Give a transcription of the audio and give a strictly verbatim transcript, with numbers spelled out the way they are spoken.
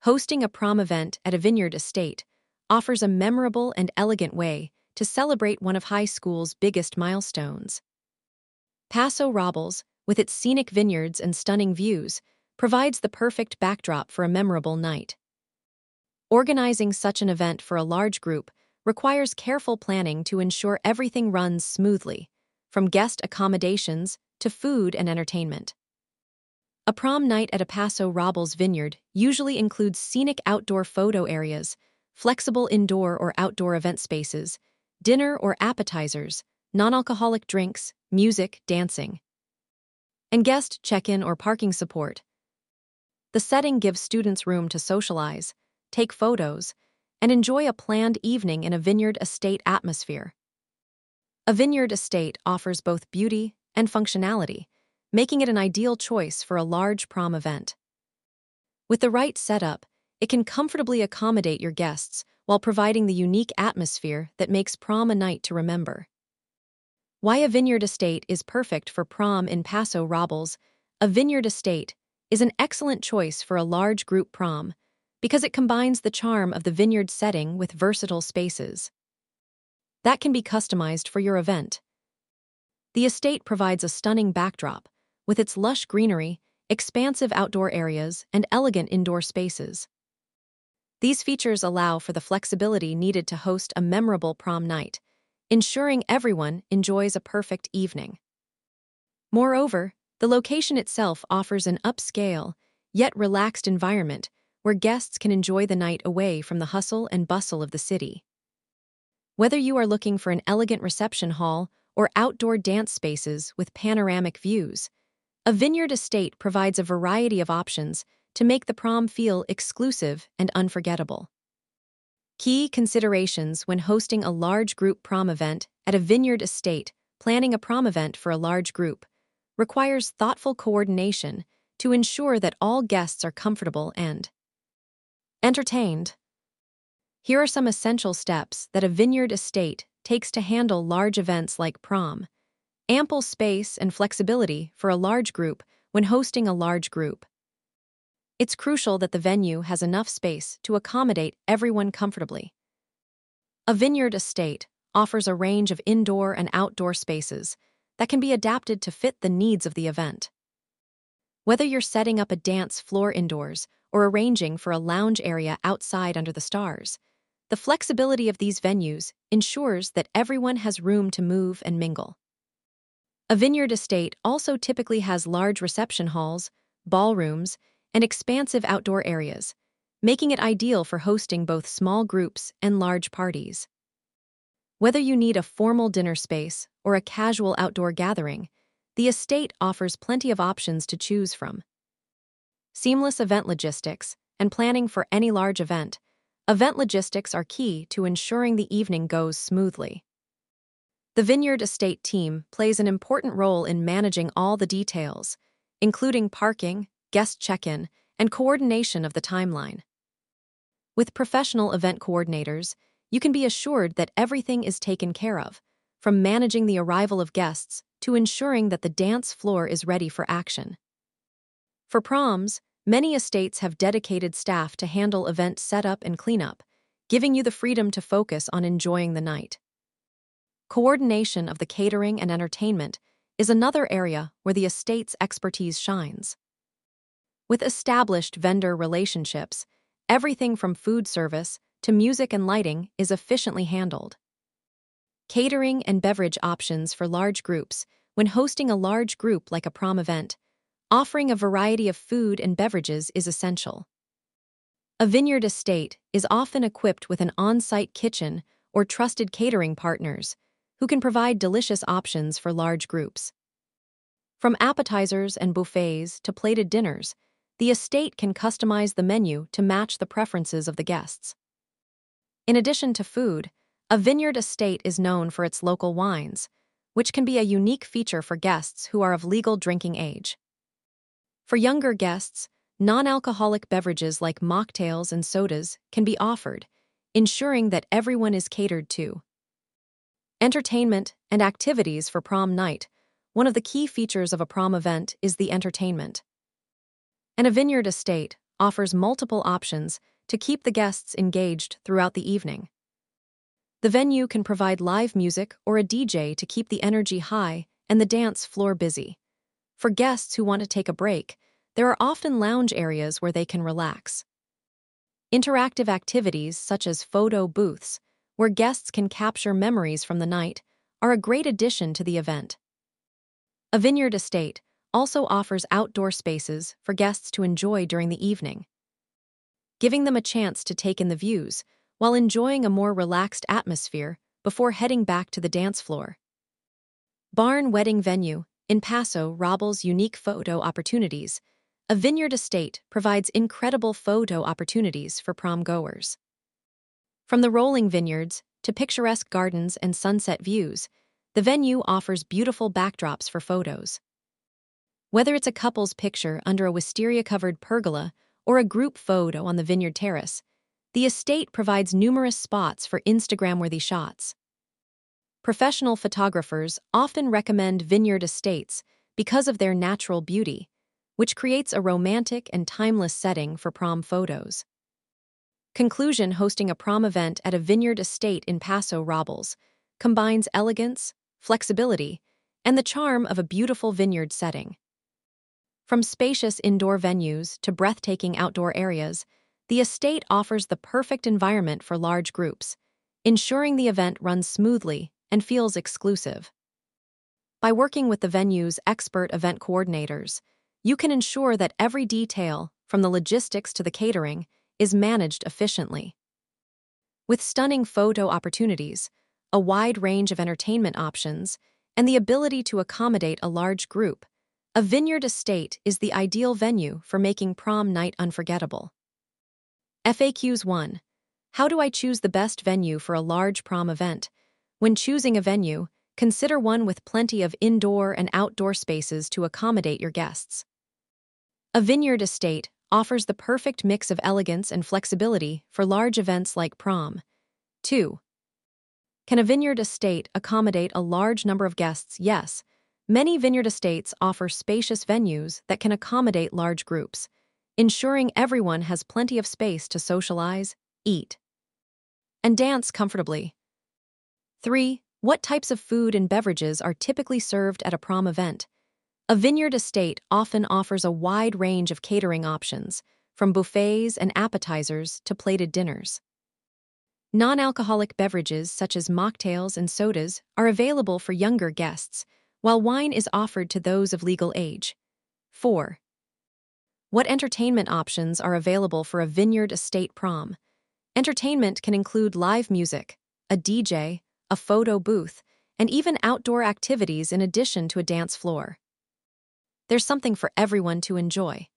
Hosting a prom event at a vineyard estate offers a memorable and elegant way to celebrate one of high school's biggest milestones. Paso Robles, with its scenic vineyards and stunning views, provides the perfect backdrop for a memorable night. Organizing such an event for a large group requires careful planning to ensure everything runs smoothly, from guest accommodations to food and entertainment. A prom night at a Paso Robles vineyard usually includes scenic outdoor photo areas, flexible indoor or outdoor event spaces, dinner or appetizers, non-alcoholic drinks, music, dancing, and guest check-in or parking support. The setting gives students room to socialize, take photos, and enjoy a planned evening in a vineyard estate atmosphere. A vineyard estate offers both beauty and functionality, making it an ideal choice for a large prom event. With the right setup, it can comfortably accommodate your guests while providing the unique atmosphere that makes prom a night to remember. Why a vineyard estate is perfect for prom in Paso Robles. A vineyard estate is an excellent choice for a large group prom because it combines the charm of the vineyard setting with versatile spaces that can be customized for your event. The estate provides a stunning backdrop with its lush greenery, expansive outdoor areas, and elegant indoor spaces. These features allow for the flexibility needed to host a memorable prom night, ensuring everyone enjoys a perfect evening. Moreover, the location itself offers an upscale, yet relaxed environment where guests can enjoy the night away from the hustle and bustle of the city. Whether you are looking for an elegant reception hall or outdoor dance spaces with panoramic views, a vineyard estate provides a variety of options to make the prom feel exclusive and unforgettable. Key considerations when hosting a large group prom event at a vineyard estate. Planning a prom event for a large group requires thoughtful coordination to ensure that all guests are comfortable and entertained. Here are some essential steps that a vineyard estate takes to handle large events like prom. Ample space and flexibility for a large group when hosting a large group. It's crucial that the venue has enough space to accommodate everyone comfortably. A vineyard estate offers a range of indoor and outdoor spaces that can be adapted to fit the needs of the event. Whether you're setting up a dance floor indoors or arranging for a lounge area outside under the stars, the flexibility of these venues ensures that everyone has room to move and mingle. A vineyard estate also typically has large reception halls, ballrooms, and expansive outdoor areas, making it ideal for hosting both small groups and large parties. Whether you need a formal dinner space or a casual outdoor gathering, the estate offers plenty of options to choose from. Seamless event logistics and planning for any large event. Event logistics are key to ensuring the evening goes smoothly. The vineyard estate team plays an important role in managing all the details, including parking, guest check-in, and coordination of the timeline. With professional event coordinators, you can be assured that everything is taken care of, from managing the arrival of guests to ensuring that the dance floor is ready for action. For proms, many estates have dedicated staff to handle event setup and cleanup, giving you the freedom to focus on enjoying the night. Coordination of the catering and entertainment is another area where the estate's expertise shines. With established vendor relationships, everything from food service to music and lighting is efficiently handled. Catering and beverage options for large groups. When hosting a large group like a prom event, offering a variety of food and beverages is essential. A vineyard estate is often equipped with an on-site kitchen or trusted catering partners who can provide delicious options for large groups. From appetizers and buffets to plated dinners, the estate can customize the menu to match the preferences of the guests. In addition to food, a vineyard estate is known for its local wines, which can be a unique feature for guests who are of legal drinking age. For younger guests, non-alcoholic beverages like mocktails and sodas can be offered, ensuring that everyone is catered to. Entertainment and activities for prom night. One of the key features of a prom event is the entertainment. And a vineyard estate offers multiple options to keep the guests engaged throughout the evening. The venue can provide live music or a D J to keep the energy high and the dance floor busy. For guests who want to take a break, there are often lounge areas where they can relax. Interactive activities such as photo booths, where guests can capture memories from the night, are a great addition to the event. A vineyard estate also offers outdoor spaces for guests to enjoy during the evening, giving them a chance to take in the views while enjoying a more relaxed atmosphere before heading back to the dance floor. Barn Wedding Venue in Paso Robles. Unique photo opportunities. A vineyard estate provides incredible photo opportunities for prom goers. From the rolling vineyards to picturesque gardens and sunset views, the venue offers beautiful backdrops for photos. Whether it's a couple's picture under a wisteria-covered pergola or a group photo on the vineyard terrace, the estate provides numerous spots for Instagram-worthy shots. Professional photographers often recommend vineyard estates because of their natural beauty, which creates a romantic and timeless setting for prom photos. Conclusion: hosting a prom event at a vineyard estate in Paso Robles combines elegance, flexibility, and the charm of a beautiful vineyard setting. From spacious indoor venues to breathtaking outdoor areas, the estate offers the perfect environment for large groups, ensuring the event runs smoothly and feels exclusive. By working with the venue's expert event coordinators, you can ensure that every detail, from the logistics to the catering, is managed efficiently. With stunning photo opportunities, a wide range of entertainment options, and the ability to accommodate a large group, a vineyard estate is the ideal venue for making prom night unforgettable. F A Qs one. How do I choose the best venue for a large prom event? When choosing a venue, consider one with plenty of indoor and outdoor spaces to accommodate your guests. A vineyard estate offers the perfect mix of elegance and flexibility for large events like prom. two. Can a vineyard estate accommodate a large number of guests? Yes. Many vineyard estates offer spacious venues that can accommodate large groups, ensuring everyone has plenty of space to socialize, eat, and dance comfortably. three. What types of food and beverages are typically served at a prom event? A vineyard estate often offers a wide range of catering options, from buffets and appetizers to plated dinners. Non-alcoholic beverages such as mocktails and sodas are available for younger guests, while wine is offered to those of legal age. four. What entertainment options are available for a vineyard estate prom? Entertainment can include live music, a D J, a photo booth, and even outdoor activities in addition to a dance floor. There's something for everyone to enjoy.